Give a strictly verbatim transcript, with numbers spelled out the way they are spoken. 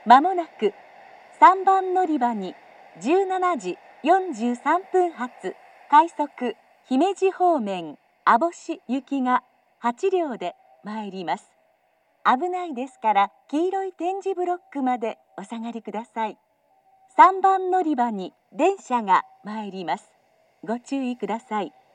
まもなくさんばん乗り場にじゅうしちじよんじゅうさんぷん発快速姫路方面網干行きがはちりょうで参ります。危ないですから黄色い点字ブロックまでお下がりください。さんばん乗り場に電車が参ります。ご注意ください。